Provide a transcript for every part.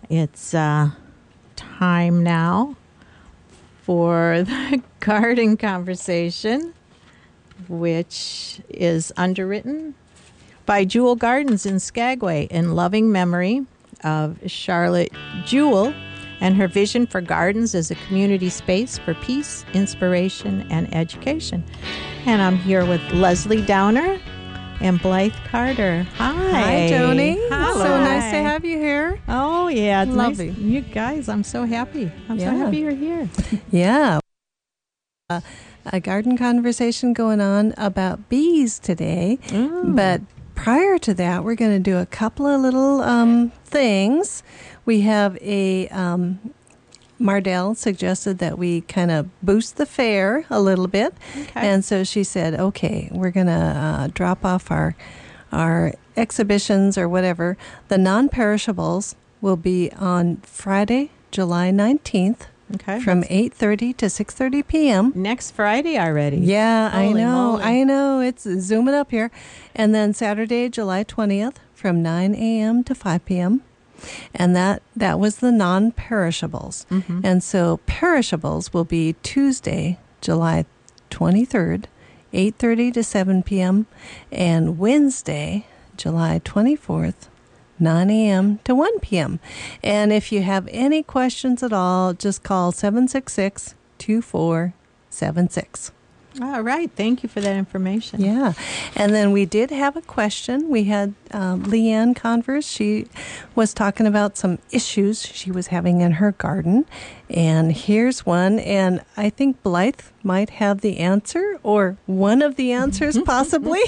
It's time now for the garden conversation, which is underwritten by Jewel Gardens in Skagway in loving memory of Charlotte Jewel and her vision for gardens as a community space for peace, inspiration, and education. And I'm here with Leslie Downer and Blythe Carter. Hi. Hi, Joni. Hi. So nice to have you here. Oh, yeah. It's Lovely. Nice. You guys, I'm so happy. I'm so happy you're here. Yeah. A garden conversation going on about bees today. Ooh. But prior to that, we're going to do a couple of little things. We have a Mardell suggested that we kind of boost the fair a little bit. Okay. And so she said, okay, we're going to drop off our exhibitions or whatever. The non-perishables will be on Friday, July 19th Okay. from 8:30 to 6:30 p.m. Next Friday already. Yeah, Holy moly. I know. It's zooming up here. And then Saturday, July 20th from 9 a.m. to 5 p.m. And that was the non-perishables. Mm-hmm. And so perishables will be Tuesday, July 23rd, 8:30 to 7 p.m. and Wednesday, July 24th, 9 a.m. to 1 p.m. And if you have any questions at all, just call 766-2476. All right. Thank you for that information. Yeah. And then we did have a question. We had Leanne Converse. She was talking about some issues she was having in her garden. And here's one. And I think Blythe might have the answer or one of the answers possibly.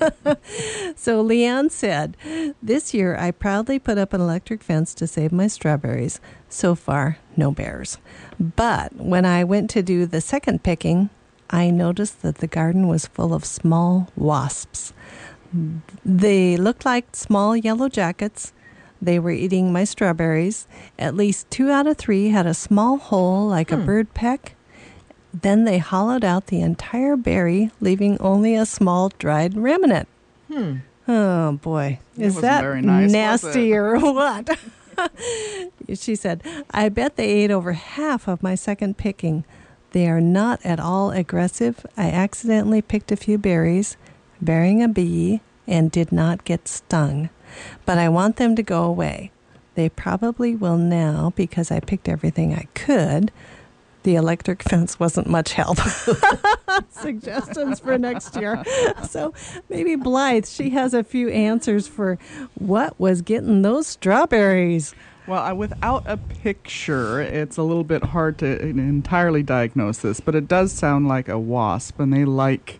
So Leanne said, this year I proudly put up an electric fence to save my strawberries. So far, no bears. But when I went to do the second picking, I noticed that the garden was full of small wasps. They looked like small yellow jackets. They were eating my strawberries. At least 2 out of 3 had a small hole like a bird peck. Then they hollowed out the entire berry, leaving only a small dried remnant. Oh, boy. Is wasn't that very nice, was nasty it? or what? She said, I bet they ate over half of my second picking. They are not at all aggressive. I accidentally picked a few berries, bearing a bee, and did not get stung. But I want them to go away. They probably will now because I picked everything I could. The electric fence wasn't much help. Suggestions for next year. So maybe Blythe, she has a few answers for what was getting those strawberries. Well, without a picture, it's a little bit hard to entirely diagnose this, but it does sound like a wasp, and they like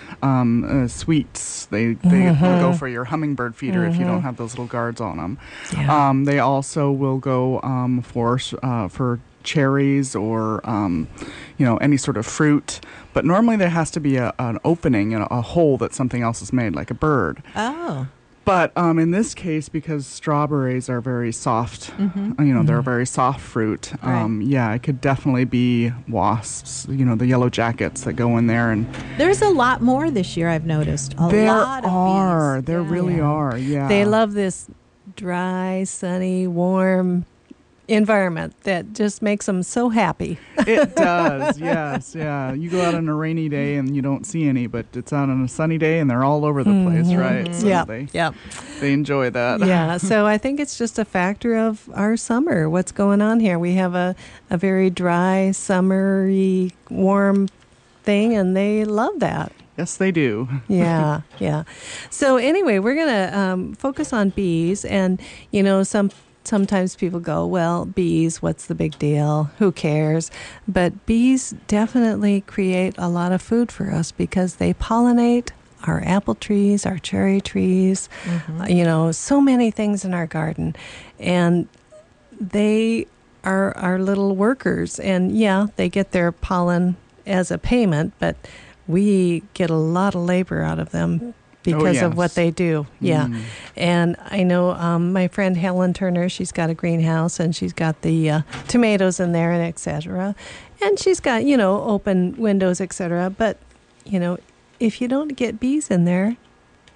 sweets. They will go for your hummingbird feeder if you don't have those little guards on them. Yeah. They also will go for cherries or any sort of fruit, but normally there has to be an opening and a hole that something else is made, like a bird. Oh. But in this case, because strawberries are very soft, they're a very soft fruit. Right. It could definitely be wasps. The yellow jackets that go in there, and There's a lot more this year, I've noticed. A lot of bees. There Yeah. really are. Yeah, They love this dry, sunny, warm environment that just makes them so happy. It does. Yes, yeah. You go out on a rainy day and you don't see any, but it's out on a sunny day and they're all over the place, right? So they enjoy that. Yeah, so I think it's just a factor of our summer, what's going on here. We have a very dry, summery, warm thing, and they love that. Yes, they do. Yeah. So anyway, we're going to focus on bees, and, sometimes people go, well, bees, what's the big deal? Who cares? But bees definitely create a lot of food for us because they pollinate our apple trees, our cherry trees, so many things in our garden. And they are our little workers. And, they get their pollen as a payment, but we get a lot of labor out of them because of what they do. Yeah. And I know my friend Helen Turner, she's got a greenhouse and she's got the tomatoes in there and et cetera. And she's got, open windows, et cetera. But, if you don't get bees in there,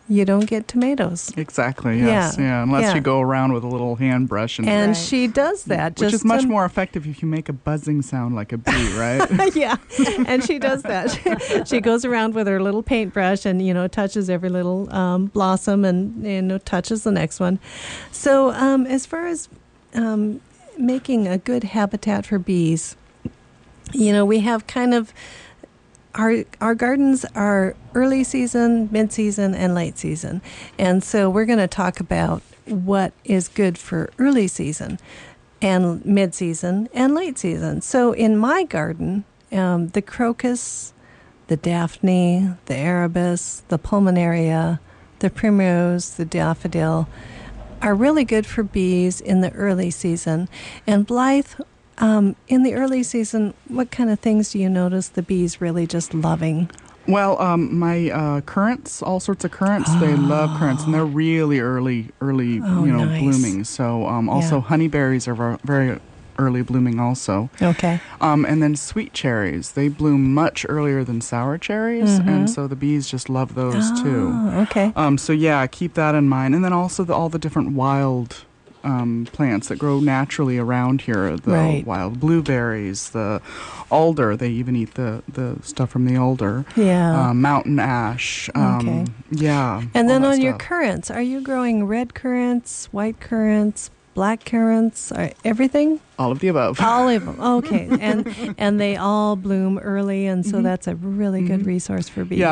you don't get tomatoes. Exactly. Yes. Yeah, Yeah. Unless yeah. you go around with a little hand brush And Right. she does that. which just is much to- more effective if you make a buzzing sound like a bee, right? Yeah, and she does that. She goes around with her little paintbrush and, touches every little blossom and, touches the next one. So as far as making a good habitat for bees, we have kind of our gardens are early season, mid-season, and late season. And so we're going to talk about what is good for early season and mid-season and late season. So in my garden, the crocus, the daphne, the arabis, the pulmonaria, the primrose, the daffodil are really good for bees in the early season. And Blythe, in the early season, what kind of things do you notice the bees really just loving? Well, my currants, all sorts of currants, they love currants, and they're really early, Nice. blooming. So also Yeah. honeyberries are very early blooming also. Okay. And then sweet cherries, they bloom much earlier than sour cherries, and so the bees just love those too. Oh, okay. So yeah, keep that in mind. And then also all the different wild plants that grow naturally around here, the Right. wild blueberries, the alder, they even eat the stuff from the alder. Yeah. Mountain ash. Okay. Yeah. And then all that on your stuff. currants, are you growing red currants, white currants, black currants, everything? All of the above. All of them. Okay. And they all bloom early, and so that's a really good resource for bees. Yeah,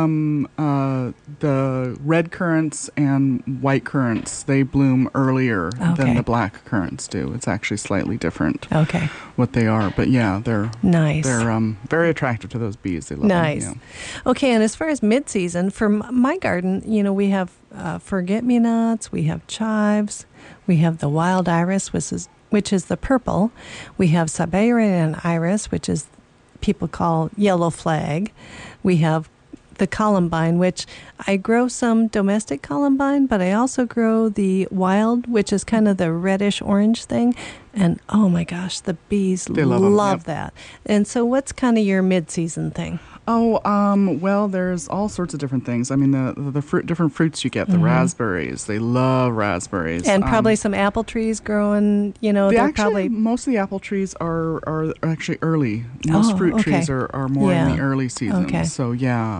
the red currants and white currants, they bloom earlier Okay. than the black currants do. It's actually slightly different Okay. what they are, but yeah, they're Nice. very attractive to those bees. They love Nice. them. Okay, and as far as mid-season, for my garden, we have forget-me-nots, we have chives, we have the wild iris, which is the purple. We have Siberian iris, which is people call yellow flag. We have the columbine, which I grow some domestic columbine, but I also grow the wild, which is kind of the reddish orange thing. And oh my gosh, the bees They love 'em, yep. that. And so what's kind of your mid-season thing? Oh, well, there's all sorts of different things. I mean, the different fruits you get, the raspberries, they love raspberries. And probably some apple trees growing, they're probably... Most of the apple trees are actually early. Most fruit okay. trees are more in Yeah. the early season. Okay. So, yeah.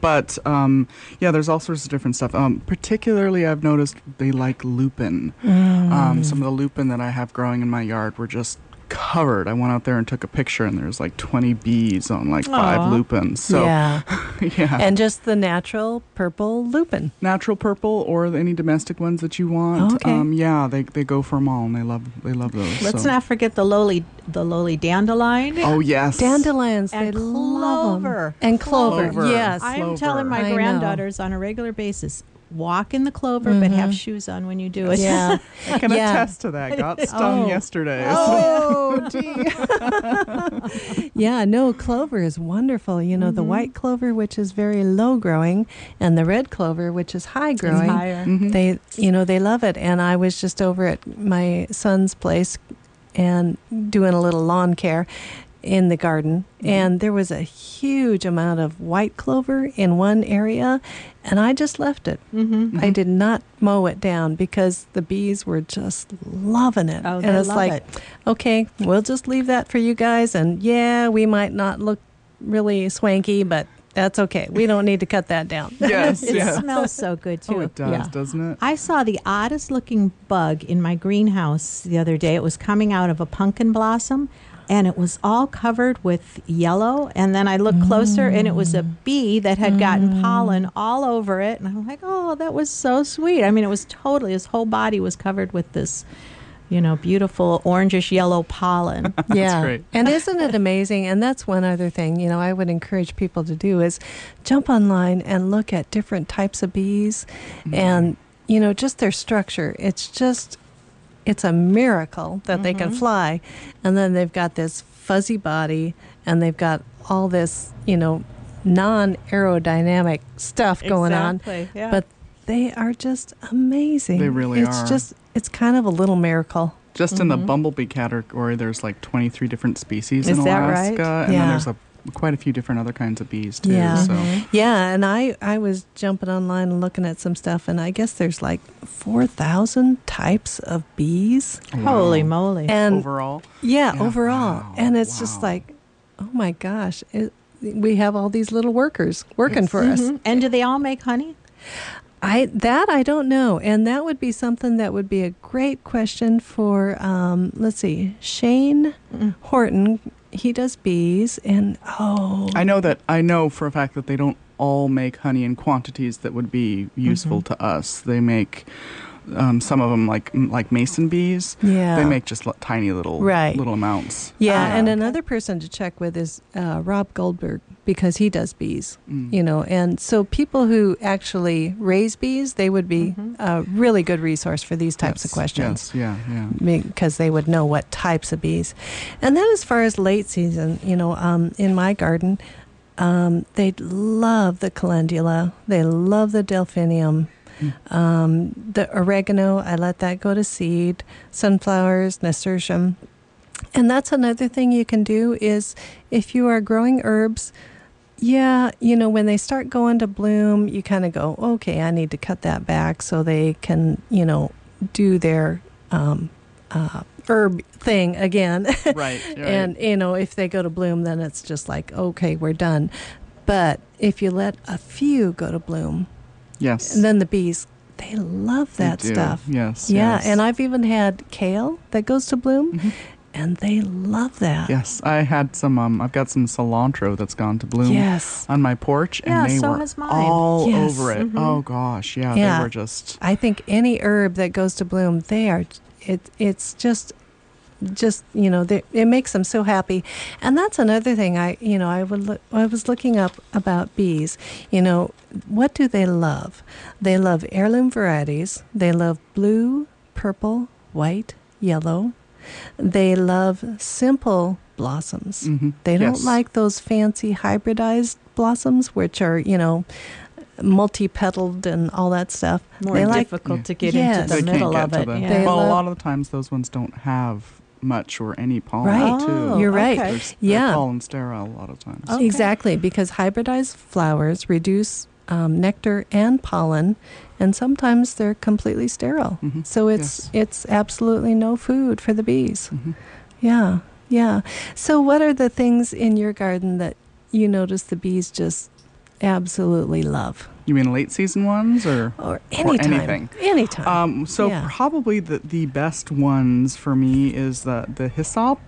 Yeah, there's all sorts of different stuff. Particularly, I've noticed they like lupin. Some of the lupin that I have growing in my yard were just covered. I went out there and took a picture, and there's like 20 bees on like 5 Aw. lupins. So, yeah. yeah. And just the natural purple lupin. Natural purple or any domestic ones that you want. Okay. Yeah, they go for them all, and they love those. Let's so. not forget the lowly dandelion. Oh yes, Dandelions, And they love 'em. clover. And clover, Clover. yes. I'm Clover. telling my I know. granddaughters on a regular basis, walk in the clover, but have shoes on when you do it. Yeah. I can Yeah. attest to that. Got stung Oh. yesterday. Oh, gee. Yeah, no, clover is wonderful. The white clover, which is very low growing, and the red clover, which is high It's growing. higher. They love it. And I was just over at my son's place and doing a little lawn care in the garden, and there was a huge amount of white clover in one area, and I just left it. I did not mow it down because the bees were just loving it. Oh, and they it's love like, it. okay, we'll just leave that for you guys, and yeah, we might not look really swanky, but that's okay. We don't need to cut that down. Yes, It yeah. smells so good, too. Oh, it does, Yeah. doesn't it? I saw the oddest looking bug in my greenhouse the other day. It was coming out of a pumpkin blossom, and it was all covered with yellow. And then I looked closer, and it was a bee that had gotten pollen all over it. And I'm like, oh, that was so sweet. I mean, it was totally, his whole body was covered with this, beautiful orangish yellow pollen. Yeah. great. And isn't it amazing? And that's one other thing, I would encourage people to do is jump online and look at different types of bees and, just their structure. It's a miracle that they can fly. And then they've got this fuzzy body and they've got all this, non-aerodynamic stuff going on. Exactly, yeah. But they are just amazing. They really it's are. It's kind of a little miracle. Just in the bumblebee category, there's like 23 different species Is in that Alaska, right? and Yeah. then there's a quite a few different other kinds of bees too. Yeah. So Yeah, and I was jumping online and looking at some stuff, and I guess there's like 4,000 types of bees. Holy moly. And overall, yeah, Yeah, overall. wow, And it's just wow. like, oh my gosh, we have all these little workers working for us. Mhm. And do they all make honey? I don't know, and that would be something that would be a great question for let's see, Shane Horton. He does bees, and I know for a fact that they don't all make honey in quantities that would be useful to us. They make some of them like mason bees. Yeah. They make just tiny little Right. little amounts. yeah, and okay. another person to check with is Rob Goldberg, because he does bees. Mm. You know, and so people who actually raise bees, they would be a really good resource for these types of Yes, questions. Yes, yeah. Because they would know what types of bees. And then as far as late season, you know, in my garden, they love the calendula. They love the delphinium. The oregano, I let that go to seed. Sunflowers, nasturtium. And that's another thing you can do is if you are growing herbs, yeah, you know, when they start going to bloom, you kind of go, okay, I need to cut that back so they can, you know, do their herb thing again. Right. And, you know, if they go to bloom, then it's just like, okay, we're done. But if you let a few go to bloom, yes. and then the bees, they love They that do. stuff. Yes. Yeah, yes. and I've even had kale that goes to bloom, Mhm. and they love that. Yes, I had some. I've got some cilantro that's gone to bloom Yes. on my porch, and Yeah, they so were has mine. all Yes. over it. Mhm. Oh gosh, yeah, Yeah. they were just. I think any herb that goes to bloom, they are. It's just you know, it makes them so happy. And that's another thing. I was looking up about bees. You know, what do they love? They love heirloom varieties. They love blue, purple, white, yellow. They love simple blossoms. Mhm. They don't Yes. like those fancy hybridized blossoms, which are, you know, multi-petaled and all that stuff. More they like difficult to get Yes. into the They middle can't of get it. to the. Yeah. They Well, a love- lot of the times those ones don't have much or any pollen Right. too. Oh, You're right. okay. They're Yeah. pollen sterile a lot of times. Okay. Exactly, because hybridized flowers reduce nectar and pollen, and sometimes they're completely sterile. Mhm. So it's absolutely no food for the bees. Mhm. Yeah, yeah. So what are the things in your garden that you notice the bees just absolutely love? You mean late season ones Or anytime. anything. Anytime. So Yeah. probably the best ones for me is the hyssop.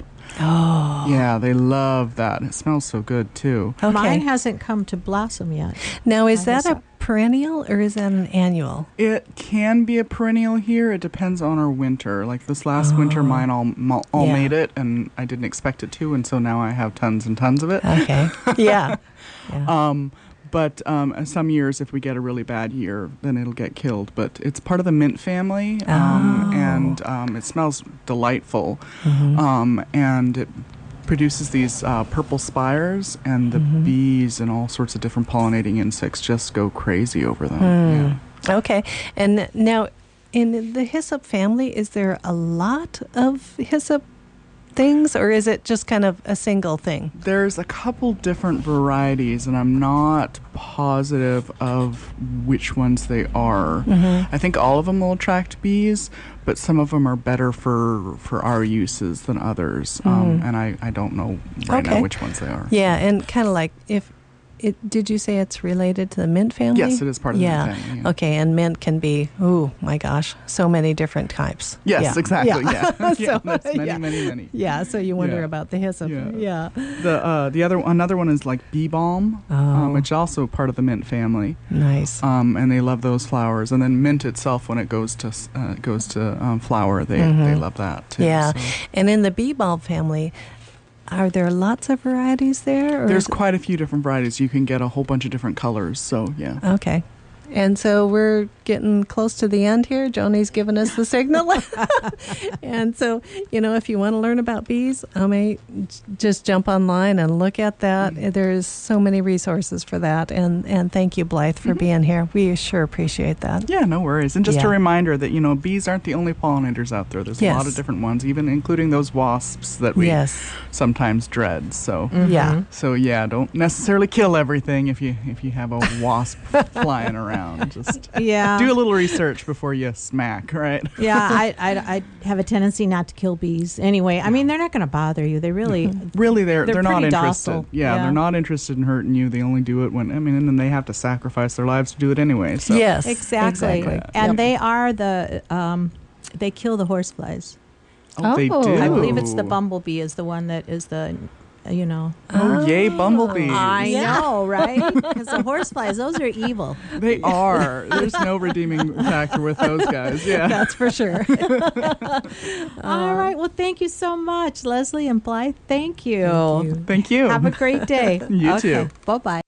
Oh. Yeah, they love that. It smells so good too. Okay. Mine hasn't come to blossom yet. Now, is I that guess a perennial or is that an annual? It can be a perennial here. It depends on our winter. Like this last winter, mine all Yeah. made it, and I didn't expect it to, and so now I have tons and tons of it. Okay. Yeah. Yeah. But some years, if we get a really bad year, then it'll get killed. But it's part of the mint family, Oh. and it smells delightful, Mm-hmm. and it produces these purple spires, and the Mm-hmm. bees and all sorts of different pollinating insects just go crazy over them. Hmm. Okay. And now, in the hyssop family, is there a lot of hyssop things, or is it just kind of a single thing? There's a couple different varieties, and I'm not positive of which ones they are. Mm-hmm. I think all of them will attract bees, but some of them are better for our uses than others. And I don't know right Okay. now which ones they are. Yeah, and kind of like did you say it's related to the mint family? Yes, it is part of the yeah. mint family, yeah. Okay, and mint can be, oh my gosh, so many different types. Yes, Yeah. exactly. Yeah, yeah. So, That's many, yeah. many. Yeah, so you wonder Yeah. about the hyssop. Yeah. Yeah. Another one is like bee balm, Oh. which is also part of the mint family. Nice. And they love those flowers. And then mint itself, when it goes to flower, they love that too. Yeah. So. And in the bee bulb family, are there lots of varieties there? Or There's is it- quite a few different varieties. You can get a whole bunch of different colors. So yeah. Okay. And so we're getting close to the end here. Joni's given us the signal. And so, if you want to learn about bees, just jump online and look at that. There's so many resources for that. And thank you, Blythe, for being here. We sure appreciate that. Yeah, no worries. And just Yeah. a reminder that, bees aren't the only pollinators out there. There's a lot of Yes. different ones, even including those wasps that we Yes. sometimes dread. So, Yeah. so yeah, don't necessarily kill everything if you have a wasp flying around. Just Yeah. do a little research before you smack, right? Yeah, I have a tendency not to kill bees. Anyway, I mean, they're not going to bother you. They really, Really, they're not pretty interested. docile. Yeah, Yeah. they're not interested in hurting you. They only do it when, and then they have to sacrifice their lives to do it anyway. So. Yes. exactly. And Yep. they are they kill the horseflies. Oh, they Oh. do. I believe it's the bumblebee is the one that is the, Oh, yay, bumblebee. I know, right? Because the horseflies, those are evil. They are. There's no redeeming factor with those guys. Yeah. That's for sure. All right. Well, thank you so much, Leslie and Blythe. Thank you. Thank you. Thank you. Have a great day. You Okay. too. Bye-bye.